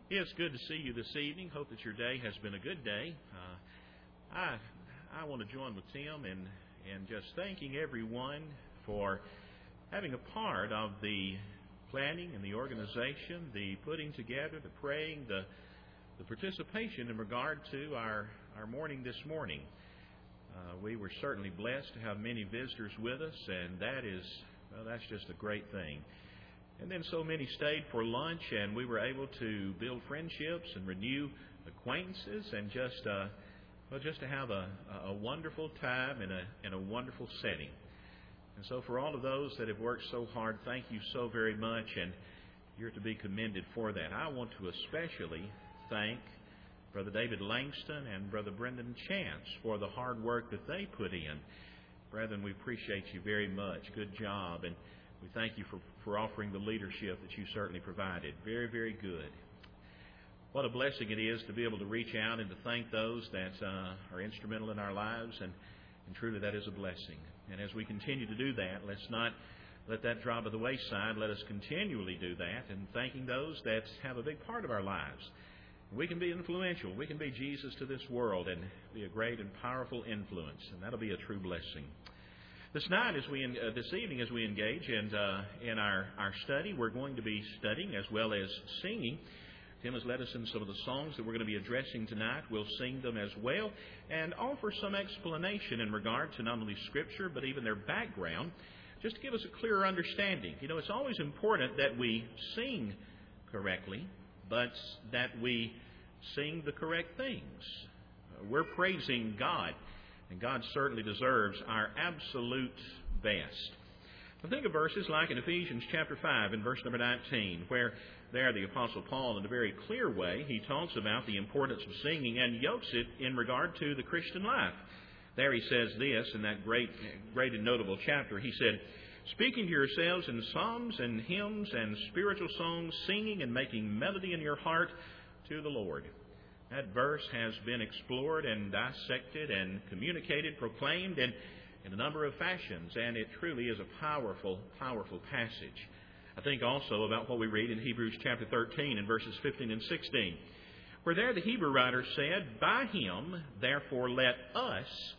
It's good to see you this evening. Hope that your day has been a good day. I want to join with Tim in just thanking everyone for having a part of the planning and the organization, the putting together, the praying, the participation in regard to our morning this morning. We were certainly blessed to have many visitors with us, and that's just a great thing. And then so many stayed for lunch, and we were able to build friendships and renew acquaintances, and just to have a wonderful time in a wonderful setting. And so for all of those that have worked so hard, thank you so very much, and you're to be commended for that. I want to especially thank Brother David Langston and Brother Brendan Chance for the hard work that they put in. Brethren, we appreciate you very much. Good job, and we thank you for offering the leadership that you certainly provided. Very, very good. What a blessing it is to be able to reach out and to thank those that are instrumental in our lives, and truly that is a blessing. And as we continue to do that, let's not let that drop by the wayside. Let us continually do that, and thanking those that have a big part of our lives. We can be influential. We can be Jesus to this world and be a great and powerful influence, and that'll be a true blessing. This evening, as we engage in our study, we're going to be studying as well as singing. Tim has led us in some of the songs that we're going to be addressing tonight. We'll sing them as well and offer some explanation in regard to not only Scripture but even their background, just to give us a clearer understanding. You know, it's always important that we sing correctly, but that we sing the correct things. We're praising God, and God certainly deserves our absolute best. Now think of verses like in Ephesians chapter 5 and verse number 19, where there the Apostle Paul, in a very clear way, he talks about the importance of singing and yokes it in regard to the Christian life. There he says this in that great and notable chapter. He said, "Speaking to yourselves in psalms and hymns and spiritual songs, singing and making melody in your heart to the Lord." That verse has been explored and dissected and communicated, proclaimed in a number of fashions, and it truly is a powerful, powerful passage. I think also about what we read in Hebrews chapter 13 and verses 15 and 16, where there the Hebrew writer said, "By him, therefore, let us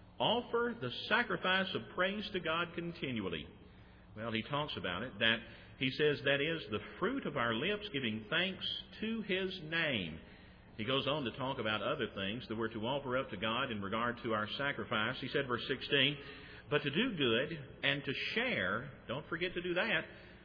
offer the sacrifice of praise to God continually." Well, he talks about it, that he says that is the fruit of our lips giving thanks to his name. He goes on to talk about other things that we're to offer up to God in regard to our sacrifice. He said, verse 16, "But to do good and to share," don't forget to do that,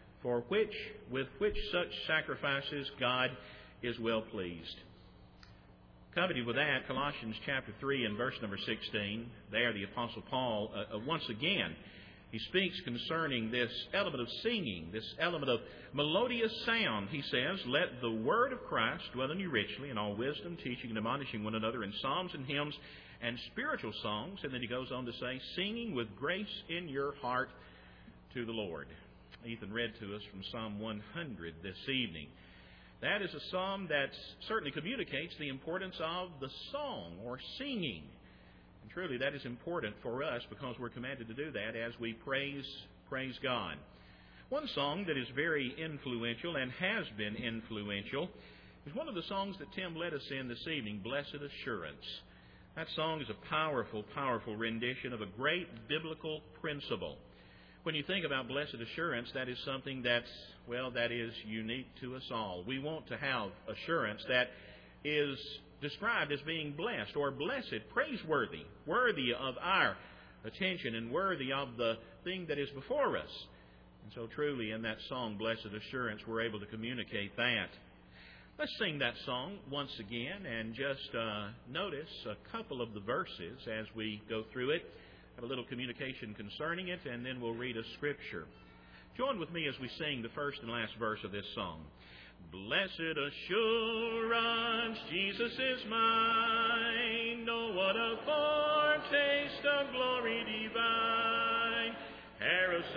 with which such sacrifices God is well pleased." Accompanied with that, Colossians chapter 3 and verse number 16, there the Apostle Paul, once again, he speaks concerning this element of singing, this element of melodious sound. He says, "Let the word of Christ dwell in you richly in all wisdom, teaching and admonishing one another in psalms and hymns and spiritual songs." And then he goes on to say, "Singing with grace in your heart to the Lord." Ethan read to us from Psalm 100 this evening. That is a psalm that certainly communicates the importance of the song or singing. And truly that is important for us because we're commanded to do that as we praise God. One song that is very influential and has been influential is one of the songs that Tim led us in this evening, "Blessed Assurance." That song is a powerful, powerful rendition of a great biblical principle. When you think about blessed assurance, that is something that is unique to us all. We want to have assurance that is described as being blessed or blessed, praiseworthy, worthy of our attention and worthy of the thing that is before us. And so truly in that song, "Blessed Assurance," we're able to communicate that. Let's sing that song once again and just notice a couple of the verses as we go through it. Have a little communication concerning it, and then we'll read a scripture. Join with me as we sing the first and last verse of this song. "Blessed assurance, Jesus is mine. Oh, what a foretaste of glory divine. Heir of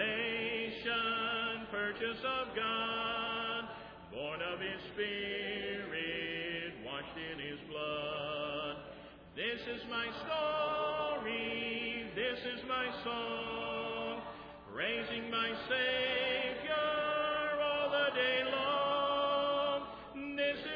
salvation, purchase of God, born of his Spirit, washed in his blood. This is my story, this is my song, praising my Savior all the day long. This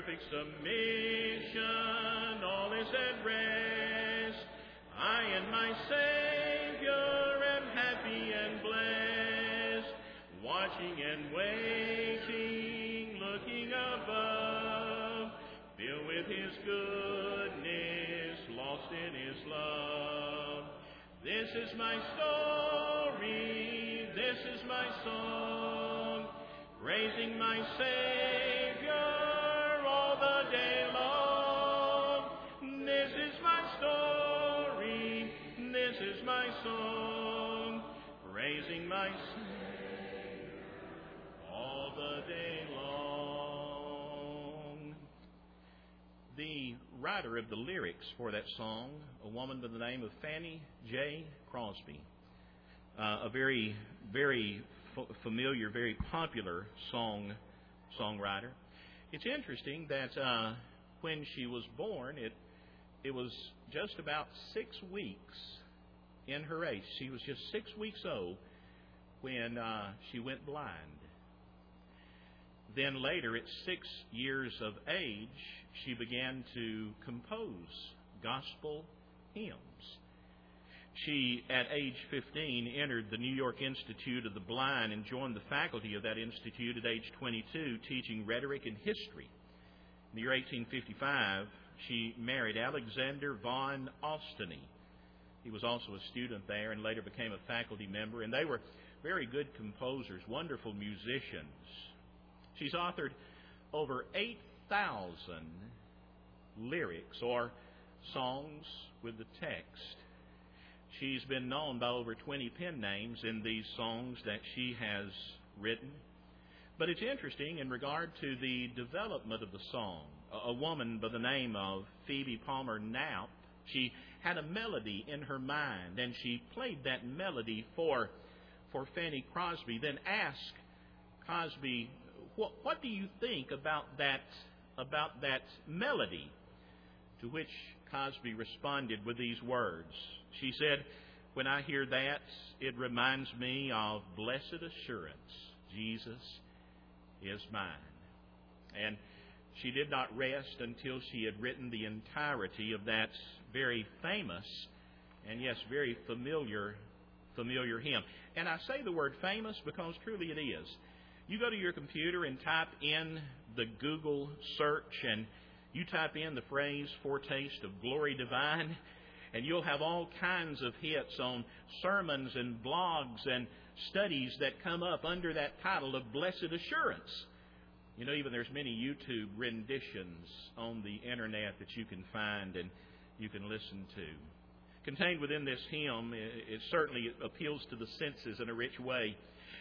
perfect submission, all is at rest. I and my Savior am happy and blessed, watching and waiting, looking above, filled with His goodness, lost in His love. This is my story, this is my song, praising my Savior all the day long. This is my story, this is my song, praising my Savior all the day long. The writer of the lyrics for that song, a woman by the name of Fanny J. Crosby, a very, very familiar, very popular songwriter. It's interesting that when she was born, it was just about 6 weeks in her age. She was just 6 weeks old when she went blind. Then later, at 6 years of age, she began to compose gospel hymns. She, at age 15, entered the New York Institute of the Blind and joined the faculty of that institute at age 22, teaching rhetoric and history. In the year 1855, she married Alexander von Ostany. He was also a student there and later became a faculty member, and they were very good composers, wonderful musicians. She's authored over 8,000 lyrics or songs with the text. She's been known by over 20 pen names in these songs that she has written. But it's interesting in regard to the development of the song. A woman by the name of Phoebe Palmer Knapp, she had a melody in her mind, and she played that melody for Fanny Crosby, then asked Crosby, what do you think about that melody? To which Crosby responded with these words. She said, "When I hear that, it reminds me of blessed assurance, Jesus is mine." And she did not rest until she had written the entirety of that very famous and, yes, very familiar hymn. And I say the word famous because truly it is. You go to your computer and type in the Google search and you type in the phrase "foretaste of glory divine," and you'll have all kinds of hits on sermons and blogs and studies that come up under that title of Blessed Assurance. You know, even there's many YouTube renditions on the internet that you can find and you can listen to. Contained within this hymn, it certainly appeals to the senses in a rich way.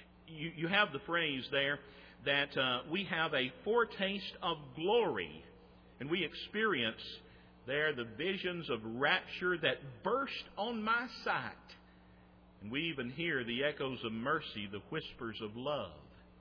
You have the phrase there that we have a foretaste of glory, and we experience there the visions of rapture that burst on my sight. And we even hear the echoes of mercy, the whispers of love.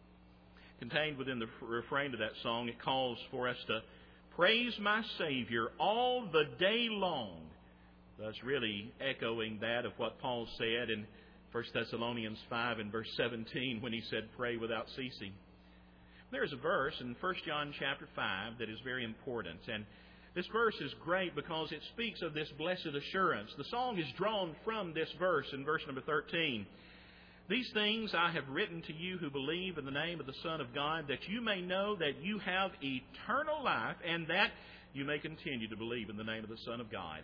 Contained within the refrain of that song, it calls for us to praise my Savior all the day long. Thus really echoing that of what Paul said in 1 Thessalonians 5 and verse 17 when he said, "Pray without ceasing." There's a verse in 1 John chapter 5 that is very important. And this verse is great because it speaks of this blessed assurance. The song is drawn from this verse in verse number 13. "These things I have written to you who believe in the name of the Son of God, that you may know that you have eternal life, and that you may continue to believe in the name of the Son of God."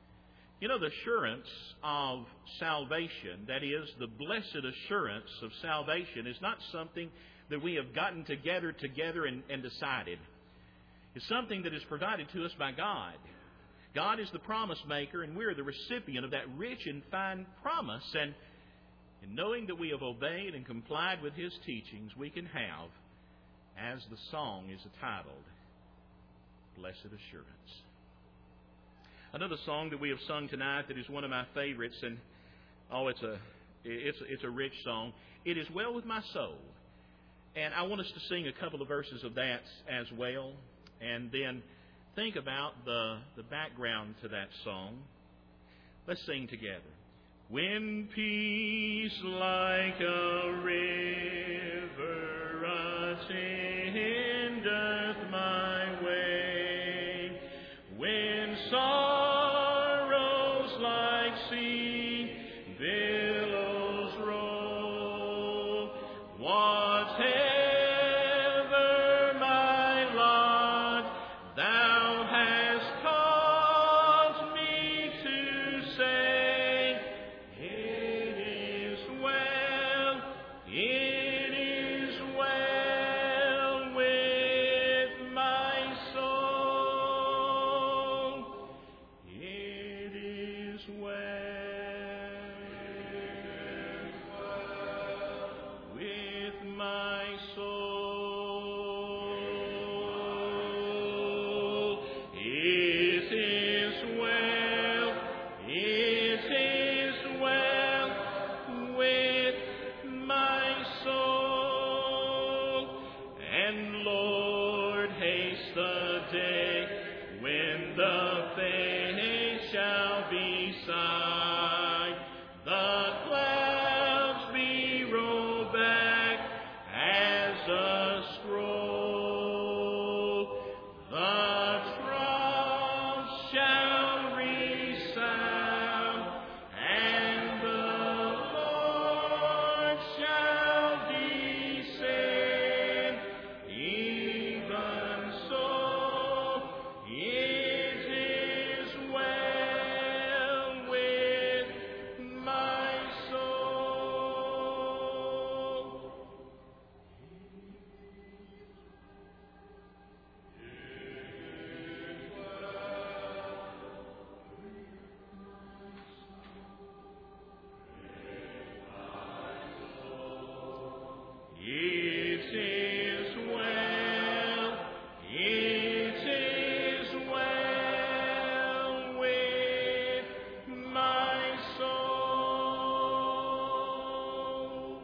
You know, the assurance of salvation, that is, the blessed assurance of salvation, is not something that we have gotten together and decided. It's something that is provided to us by God. God is the promise maker, and we're the recipient of that rich and fine promise. And in knowing that we have obeyed and complied with His teachings, we can have, as the song is entitled, Blessed Assurance. Another song that we have sung tonight that is one of my favorites, and it's a rich song. "It Is Well With My Soul." And I want us to sing a couple of verses of that as well, and then think about the background to that song. Let's sing together. "When peace like a river attendeth my way, day when the face shall be sight, the clouds be rolled back as a scroll, the trumps shall resound, and the Lord shall descend. Even so, it is well with my soul. It is well, it is well with my soul.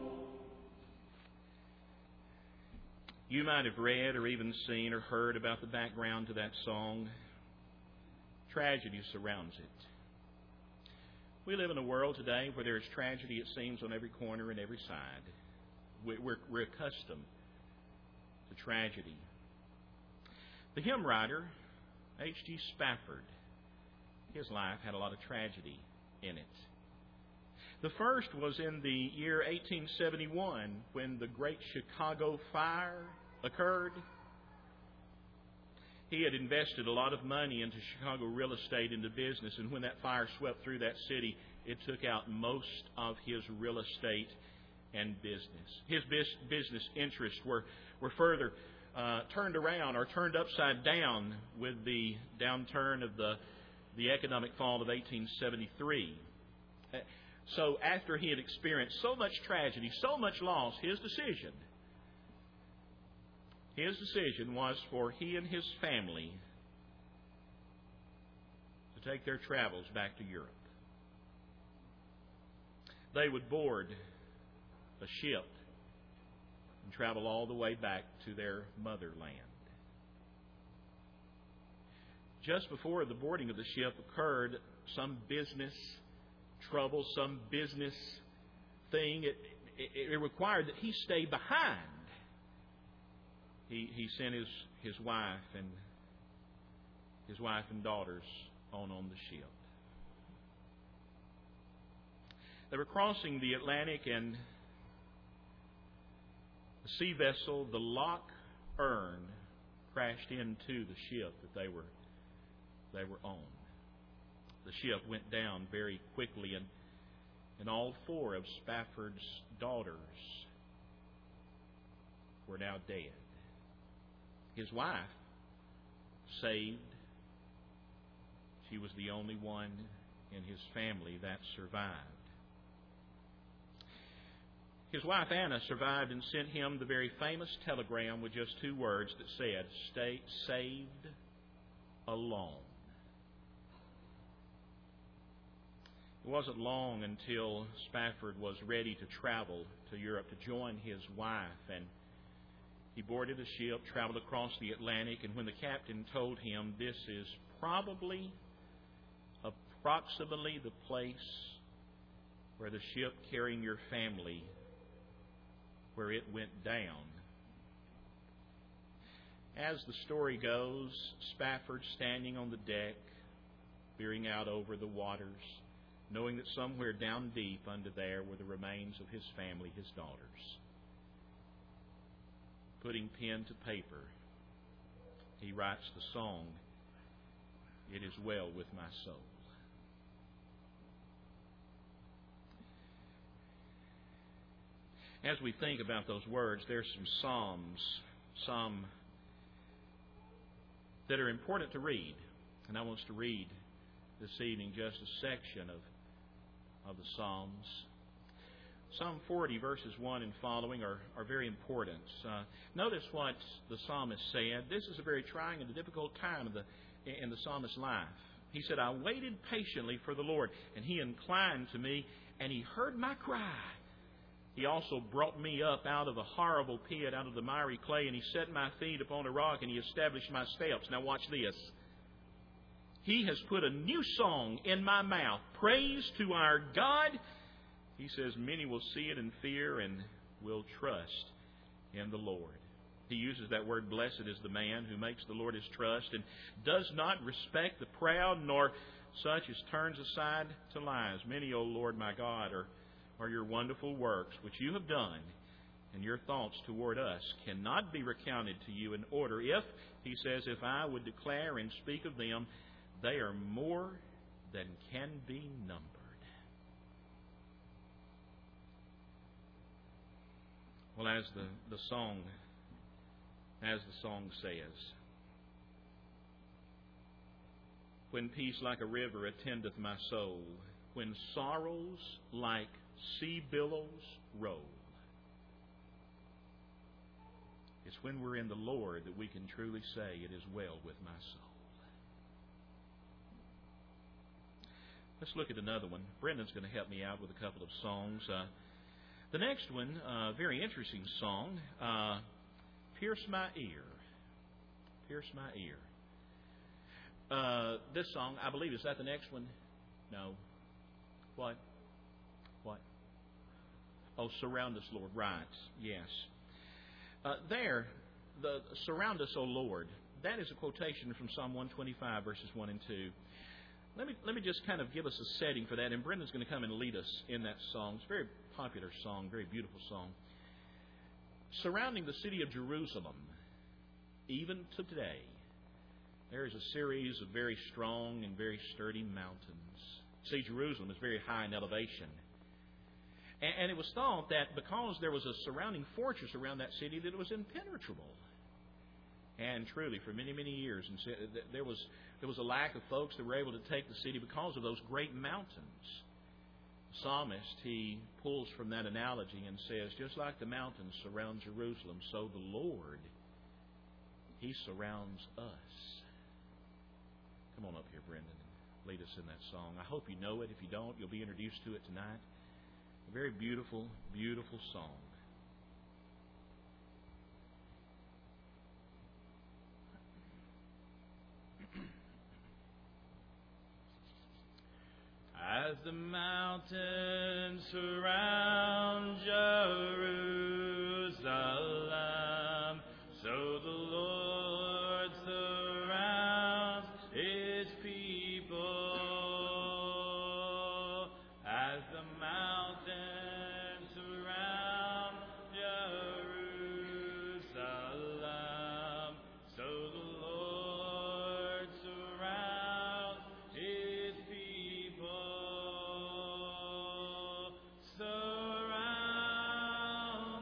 You might have read or even seen or heard about the background to that song. Tragedy surrounds it. We live in a world today where there is tragedy, it seems, on every corner and every side. We're accustomed to tragedy. The hymn writer, H.G. Spafford, his life had a lot of tragedy in it. The first was in the year 1871 when the Great Chicago Fire occurred. He had invested a lot of money into Chicago real estate, into business, and when that fire swept through that city, it took out most of his real estate and business. His business interests were further turned around or turned upside down with the downturn of the economic fall of 1873. So after he had experienced so much tragedy, so much loss, his decision was for he and his family to take their travels back to Europe. They would board a ship and travel all the way back to their motherland. Just before the boarding of the ship occurred, some business trouble, some business thing, it required that he stay behind. He sent his wife and daughters on the ship. They were crossing the Atlantic, and the sea vessel, the Loch Earn, crashed into the ship that they were on. The ship went down very quickly, and all four of Spafford's daughters were now dead. His wife, saved. She was the only one in his family that survived. His wife Anna survived and sent him the very famous telegram with just two words that said, "Stay saved alone." It wasn't long until Spafford was ready to travel to Europe to join his wife, and he boarded a ship, traveled across the Atlantic, and when the captain told him this is approximately the place where the ship carrying your family, where it went down. As the story goes, Spafford standing on the deck, peering out over the waters, knowing that somewhere down deep under there were the remains of his family, his daughters. Putting pen to paper, he writes the song, "It is well with my soul." As we think about those words, there's some psalms, some that are important to read. And I want us to read this evening just a section of the Psalms. Psalm 40, verses 1 and following are very important. Notice what the psalmist said. This is a very trying and a difficult time in the psalmist's life. He said, "I waited patiently for the Lord, and He inclined to me, and He heard my cry. He also brought me up out of the horrible pit, out of the miry clay, and He set my feet upon a rock, and He established my steps. Now watch this. He has put a new song in my mouth. Praise to our God. He says many will see it and fear and will trust in the Lord. He uses that word, blessed is the man who makes the Lord his trust and does not respect the proud, nor such as turns aside to lies. Many, O Lord my God, are your wonderful works which you have done, and your thoughts toward us cannot be recounted to you in order. If, he says, if I would declare and speak of them, they are more than can be numbered. Well, as the song says, when peace like a river attendeth my soul, when sorrows like sea billows roll, it's when we're in the Lord that we can truly say, it is well with my soul. Let's look at another one. Brendan's going to help me out with a couple of songs. The next one, very interesting song, Pierce My Ear. Pierce My Ear. This song, I believe, is that the next one? No. What? Oh, Surround Us, Lord. Right. Yes. The Surround Us, O Lord, that is a quotation from Psalm 125, verses 1 and 2. Let me just kind of give us a setting for that, and Brendan's going to come and lead us in that song. It's a very popular song, very beautiful song. Surrounding the city of Jerusalem, even to today, there is a series of very strong and very sturdy mountains. See, Jerusalem is very high in elevation. And it was thought that because there was a surrounding fortress around that city, that it was impenetrable. And truly, for many, many years, there was a lack of folks that were able to take the city because of those great mountains. The psalmist, he pulls from that analogy and says, just like the mountains surround Jerusalem, so the Lord, He surrounds us. Come on up here, Brendan, and lead us in that song. I hope you know it. If you don't, you'll be introduced to it tonight. A very beautiful, beautiful song. As the mountains surround Jerusalem, so the Lord surrounds His people. As the mountains surround Jerusalem, so the Lord surrounds His people. Surround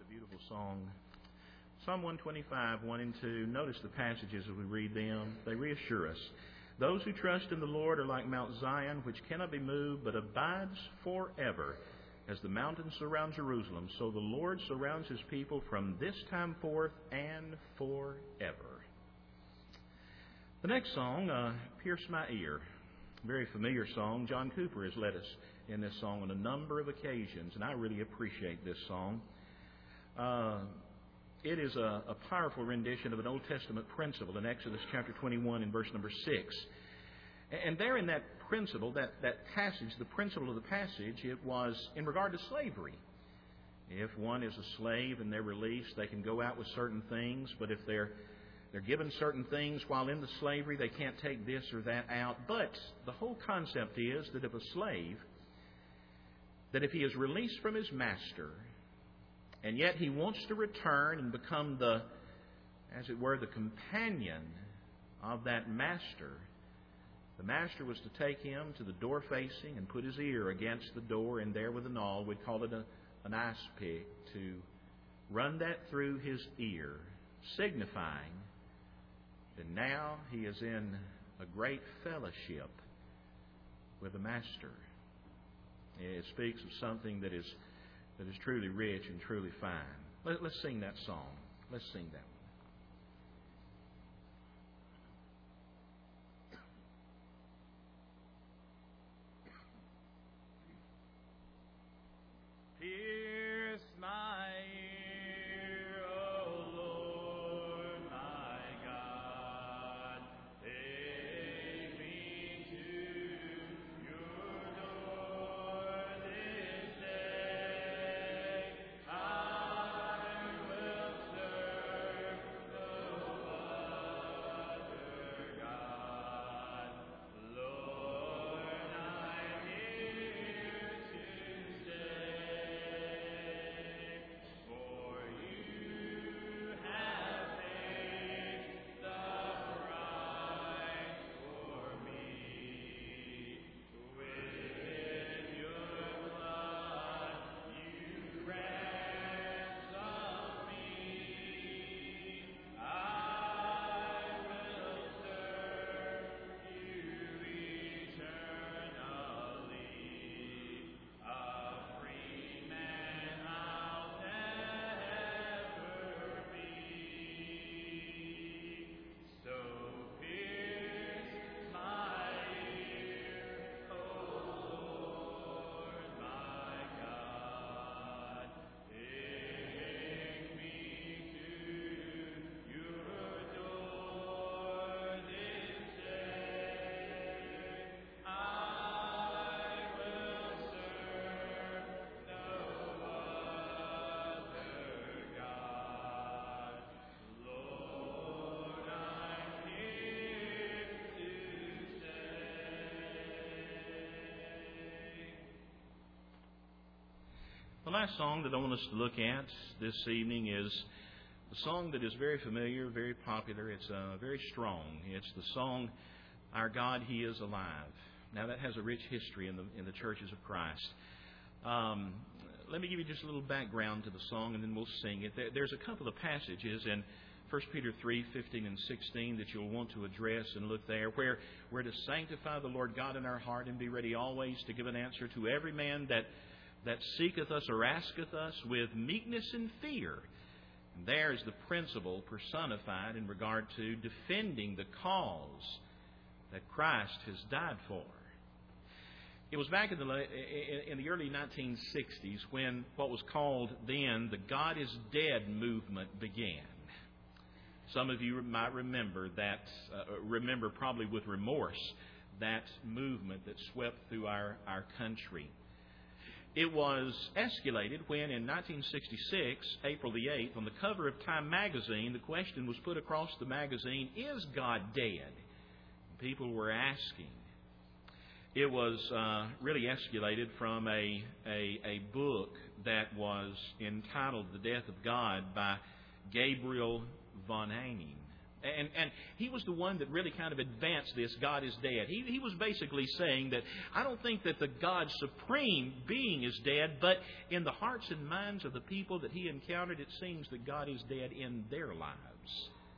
Beautiful song. Psalm 125, 1 and 2. Notice the passages as we read them. They reassure us. Those who trust in the Lord are like Mount Zion, which cannot be moved, but abides forever. As the mountains surround Jerusalem, so the Lord surrounds His people from this time forth and forever. The next song, Pierce My Ear. Very familiar song. John Cooper has led us in this song on a number of occasions, and I really appreciate this song. It is a powerful rendition of an Old Testament principle in Exodus chapter 21 and verse number 6. And there in that principle, that passage, the principle of the passage, it was in regard to slavery. If one is a slave and they're released, they can go out with certain things, but if they're given certain things while in the slavery, they can't take this or that out. But the whole concept is that if a slave, that if he is released from his master, and yet he wants to return and become the, as it were, the companion of that master, the master was to take him to the door facing and put his ear against the door, and there with an awl, we'd call it an ice pick, to run that through his ear, signifying that now he is in a great fellowship with the master. It speaks of something that is truly rich and truly fine. Let's sing that song. Let's sing that one. Pierce my ear, O Lord my God. Take me to your door this day. I will serve no other God. Lord, I'm here to stay. For you have paid the price for me. With your blood you ransomed me. I will serve you eternally. A free man I'll never be. So pierce my ear, O Lord my God. Take me to your door this day. I will serve no other God. Lord, I'm here to stay. The last song that I want us to look at this evening is a song that is very familiar, very popular. It's very strong. It's the song, Our God, He is Alive. Now that has a rich history in the churches of Christ. Let me give you just a little background to the song, and then we'll sing it. There's a couple of passages in 1 Peter 3, 15 and 16 that you'll want to address and look there, where we're to sanctify the Lord God in our heart and be ready always to give an answer to every man that seeketh us or asketh us with meekness and fear. And there's the principle personified in regard to defending the cause that Christ has died for. It was back in the early 1960s when what was called then the God is Dead movement began. Some of you might remember that, probably with remorse, that movement that swept through our country. It was escalated when in 1966, April the 8th, on the cover of Time magazine, the question was put across the magazine, is God dead? People were asking. It was really escalated from a book that was entitled The Death of God by Gabriel von Aning. And he was the one that really kind of advanced this, God is dead. He was basically saying that I don't think that the God supreme being is dead, but in the hearts and minds of the people that he encountered, it seems that God is dead in their lives.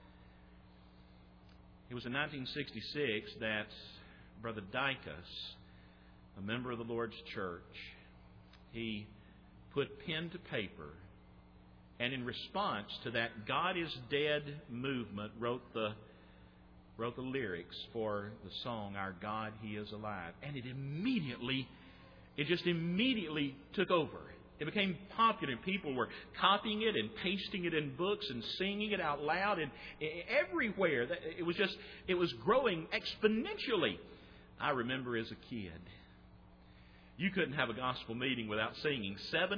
It was in 1966 that Brother Dykus, a member of the Lord's Church, he put pen to paper, and in response to that God is dead movement, wrote the lyrics for the song, Our God, He is Alive. And it just immediately took over. It became popular, and people were copying it and pasting it in books and singing it out loud, and everywhere. It was growing exponentially. I remember as a kid, you couldn't have a gospel meeting without singing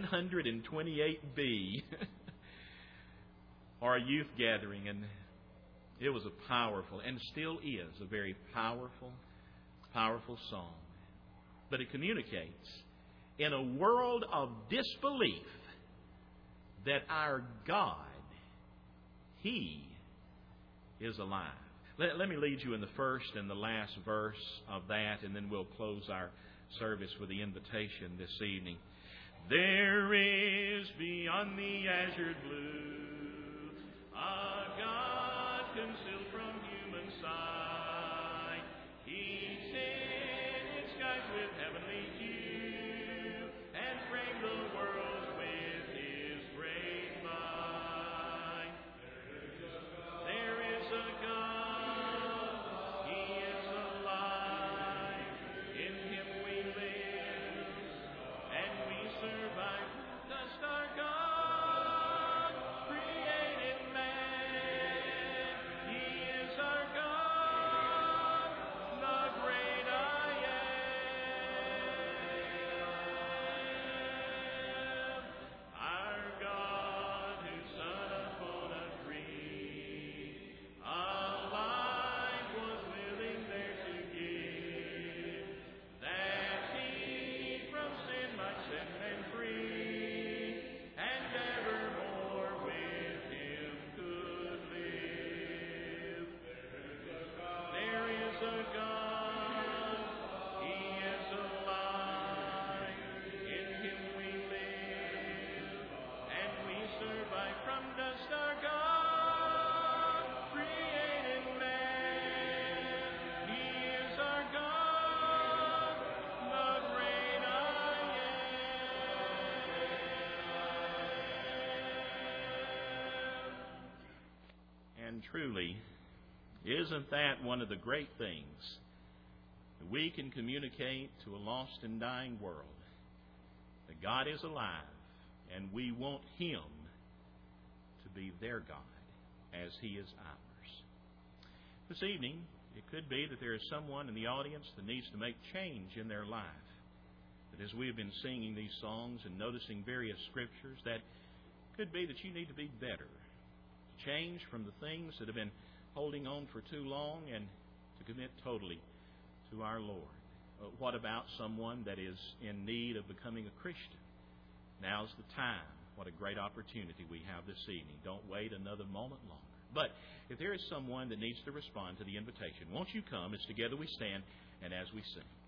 728B or a youth gathering, and it was a powerful, and still is, a very powerful, powerful song. But it communicates in a world of disbelief that our God, He is alive. Let me lead you in the first and the last verse of that, and then we'll close our service with the invitation this evening. There is beyond the azure blue a God concealed from human sight. He set its skies with heavenly hue and framed the world with His great might. There is a God, He is alive. In Him we live and we survive. Dust our God created man. He is our God, the great I am. Our God who sat upon a tree, alive was willing there to give, that He from sin might set men free, and evermore with Him could live. There is a God, He is alive. In Him we live, and we survive. From dust our God created man. He is our God, the great I am. And truly, isn't that one of the great things that we can communicate to a lost and dying world? That God is alive, and we want Him to be their God as He is ours. This evening, it could be that there is someone in the audience that needs to make change in their life. That as we have been singing these songs and noticing various scriptures, that could be that you need to be better. To change from the things that have been holding on for too long and to commit totally to our Lord. What about someone that is in need of becoming a Christian? Now's the time. What a great opportunity we have this evening. Don't wait another moment longer. But if there is someone that needs to respond to the invitation, won't you come as together we stand and as we sing?